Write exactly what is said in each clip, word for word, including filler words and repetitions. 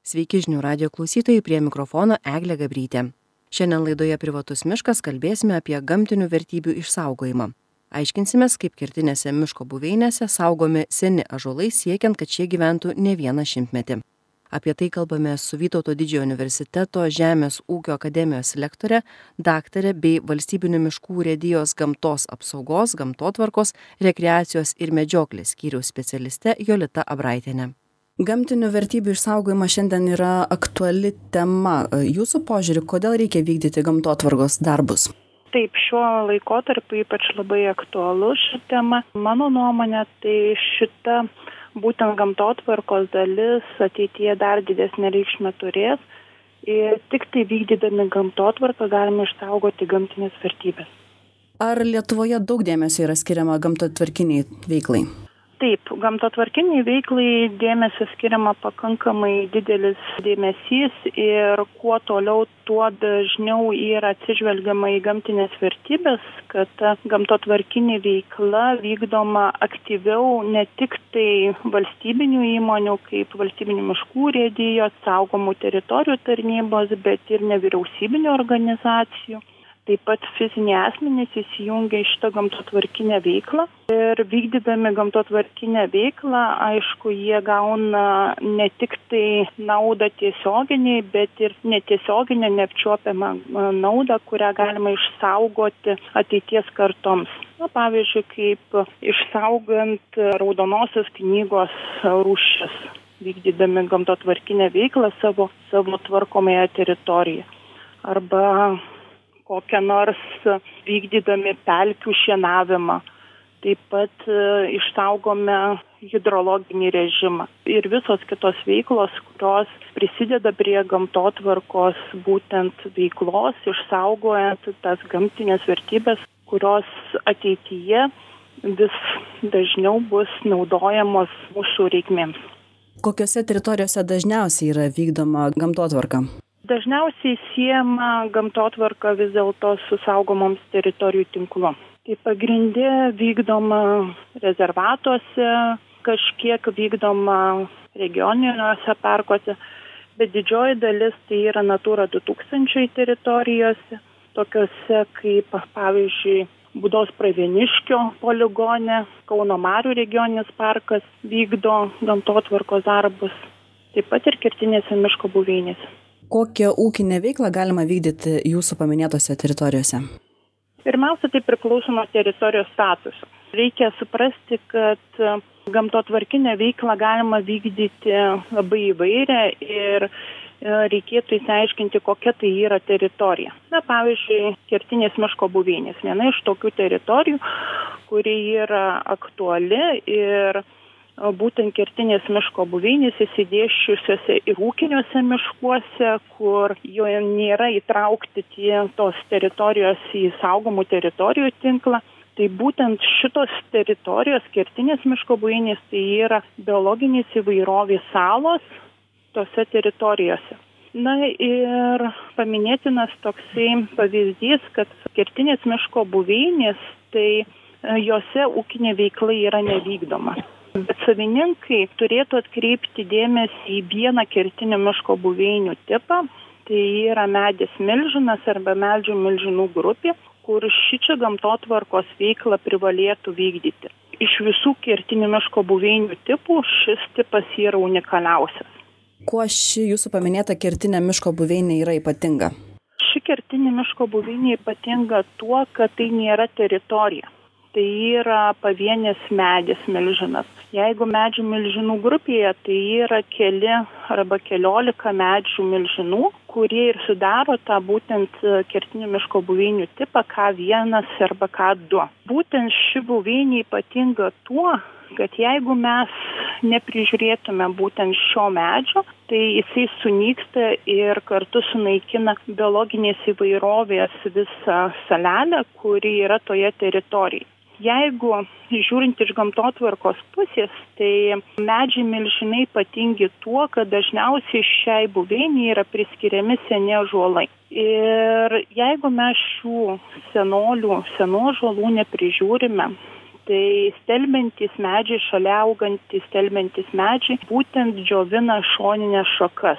Sveiki žinių radijo klausytojai, prie mikrofono Eglė Gabrytė. Šiandien laidoje Privatus miškas kalbėsime apie gamtinių vertybių išsaugojimą. Aiškinsimės, kaip kertinėse miško buveinėse saugomi seni ąžuolai siekiant, kad šie gyventų ne vieną šimtmetį. Apie tai kalbame su Vytauto Didžiojo universiteto Žemės ūkio akademijos lektore, daktare bei Valstybinių miškų urėdijos gamtos apsaugos, gamtotvarkos, rekreacijos ir medžioklės skyriaus specialiste Jolita Abraitienė. Gamtinių vertybių išsaugojimas šiandien yra aktuali tema. Jūsų požiūrį, kodėl reikia vykdyti gamtotvarkos darbus? Taip, šiuo laikotarpiu ypač labai aktualu ši tema. Mano nuomonė, tai šita būtent gamtotvarkos dalis ateityje dar didesnę reikšmę turės ir tik tai vykdydami gamtotvarką galime išsaugoti gamtinės vertybės. Ar Lietuvoje daug dėmesio yra skiriama gamtotvarkiniai veiklai? Taip, gamtotvarkiniai veiklai dėmesio skiriama pakankamai didelis dėmesys ir kuo toliau, tuo dažniau yra atsižvelgiama į gamtinės vertybės, kad ta gamtotvarkinė veikla vykdoma aktyviau ne tik tai valstybinių įmonių, kaip valstybinių miškų urėdijos, saugomų teritorijų tarnybos, bet ir nevyriausybinių organizacijų. Taip pat fiziniai asmenys įsijungia į šitą gamtotvarkinę veiklą ir vykdydami gamtotvarkinę veiklą, aišku, jie gauna ne tik tai naudą tiesioginiai, bet ir netiesioginę, neapčiuopiamą naudą, kurią galima išsaugoti ateities kartoms. Na, pavyzdžiui, kaip išsaugant raudonosios knygos rūšis, vykdydami gamtotvarkinę veiklą savo, savo tvarkomąją teritoriją. Arba kokią nors vykdydami pelkių šienavimą. Taip pat e, išsaugome hidrologinį režimą. Ir visos kitos veiklos, kurios prisideda prie gamtotvarkos būtent veiklos, išsaugojant tas gamtinės vertybės, kurios ateityje vis dažniau bus naudojamos mūsų reikmėms. Kokiose teritorijose dažniausiai yra vykdoma gamtotvarka? Dažniausiai siejama gamtotvarka vis dėlto su saugomoms teritorijų tinklu. Tai pagrindė vykdoma rezervatuose, kažkiek vykdoma regioniniuose parkuose, bet didžioji dalis tai yra Natūra du tūkstančiai teritorijose, tokiuose kaip pavyzdžiui Būdos Pravieniškio poligone, Kauno Marių regioninis parkas vykdo gamtotvarkos darbus, taip pat ir kertinėse miško buveinėse. Kokią ūkinę veiklą galima vykdyti jūsų paminėtose teritorijose? Pirmiausia, tai priklauso nuo teritorijos statuso. Reikia suprasti, kad gamtotvarkinę veiklą galima vykdyti labai įvairią ir reikėtų įsiaiškinti, kokia tai yra teritorija. Na, pavyzdžiui, kertinės miško buveinės. Viena iš tokių teritorijų, kuri yra aktuali ir būtent kertinės miško buveinės įsidėsčiusiuose ir ūkiniuose miškuose, kur jo nėra įtraukti tie tos teritorijos į saugomų teritorijų tinklą. Tai būtent šitos teritorijos, kertinės miško buveinės, tai yra biologinės įvairovės salos tose teritorijose. Na ir paminėtinas toksai pavyzdys, kad kertinės miško buveinės, tai jose ūkinė veikla yra nevykdoma. Bet savininkai turėtų atkreipti dėmesį į vieną kertinio miško buveinių tipą, tai yra medis milžinas arba medžių milžinų grupė, kur šičia gamtotvarkos veiklą privalėtų vykdyti. Iš visų kertinių miško buveinių tipų šis tipas yra unikaliausias. Kuo ši jūsų paminėta kertinė miško buveinė yra ypatinga? Ši kertinė miško buveinė ypatinga tuo, kad tai nėra teritorija. Tai yra pavienis medis milžinas. Jeigu medžių milžinų grupėje, tai yra keli arba keliolika medžių milžinų, kurie ir sudaro tą būtent kertinių miško buveinių tipą K vienas arba K du. Būtent ši buveinė ypatinga tuo, kad jeigu mes neprižiūrėtume būtent šio medžio, tai jisai sunyksta ir kartu sunaikina biologinės įvairovės visą salelę, kuri yra toje teritorijoje. Jeigu žiūrint iš gamtotvarkos pusės, tai medžiai milžinai ypatingi tuo, kad dažniausiai šiai buveiniai yra priskiriami seni ąžuolai. Ir jeigu mes šių senolių, senų ąžuolų neprižiūrime, tai stelbiantys medžiai, šalia augantys stelbiantys medžiai būtent džiovina šoninės šakas.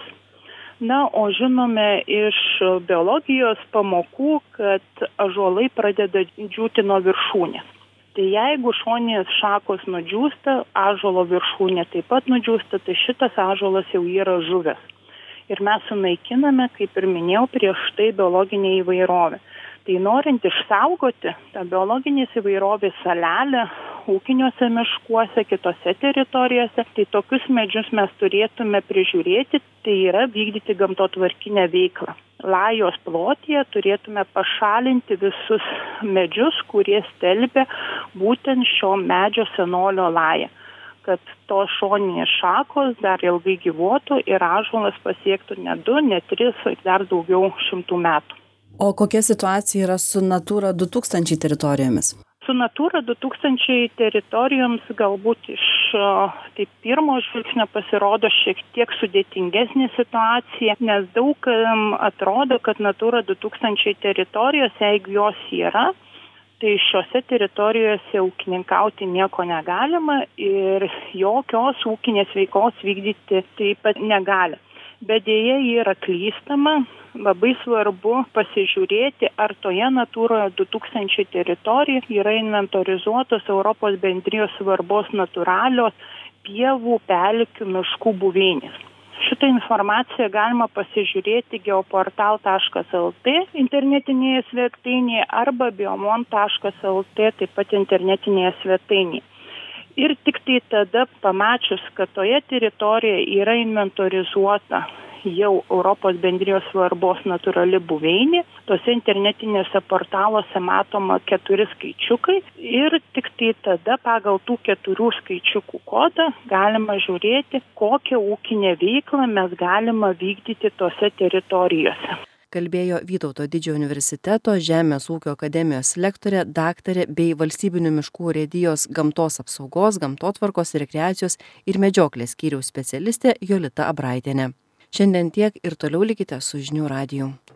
Na, o žinome iš biologijos pamokų, kad ąžuolai pradeda džiūti nuo viršūnės. Tai jeigu šoninės šakos nudžiūsta, ąžuolo viršūnė taip pat nudžiūsta, tai šitas ąžuolas jau yra žuvęs. Ir mes sunaikiname, kaip ir minėjau, prieš tai biologinę įvairovę. Tai norint išsaugoti tą biologinės įvairovės salelę ūkiniuose miškuose, kitose teritorijose, tai tokius medžius mes turėtume prižiūrėti, tai yra vykdyti gamtotvarkinę veiklą. Lajos plotyje turėtume pašalinti visus medžius, kurie stelbia būtent šio medžio senolio lają, kad tos šoninės šakos dar ilgai gyvuotų ir ąžuolas pasiektų ne du, ne tris, dar daugiau šimtų metų. O kokia situacija yra su Natura du tūkstančiai teritorijomis? Su Natura du tūkstančiai teritorijoms galbūt iš taip pirmo žvilgsnio pasirodo šiek tiek sudėtingesnė situacija, nes daug kam atrodo, kad Natura du tūkstančiai teritorijos, jeigu jos yra, tai šiose teritorijose ūkininkauti nieko negalima ir jokios ūkinės veiklos vykdyti taip pat negali. Bet dėja yra klystama, labai svarbu pasižiūrėti, ar toje Natūroje du tūkstančiai teritorijoje yra inventorizuotos Europos bendrijos svarbos natūralios pievų, pelkių, miškų buveinės. Šitą informaciją galima pasižiūrėti geoportal taškas el tė internetinėje svetainėje arba biomon taškas el tė taip pat internetinėje svetainėje. Ir tik tai tada pamačius, kad toje teritorijoje yra inventorizuota jau Europos bendrijos svarbos natūrali buveinė, tose internetinėse portaluose matoma keturi skaičiukai ir tik tai tada pagal tų keturių skaičiukų kodą galima žiūrėti, kokią ūkinę veiklą mes galima vykdyti tose teritorijose. Kalbėjo Vytauto Didžiojo universiteto Žemės ūkio akademijos lektorė, daktarė bei Valstybinių miškų urėdijos gamtos apsaugos, gamtotvarkos, rekreacijos ir medžioklės skyriaus specialistė Jolita Abraitienė. Šiandien tiek ir toliau likite su Žinių radiju.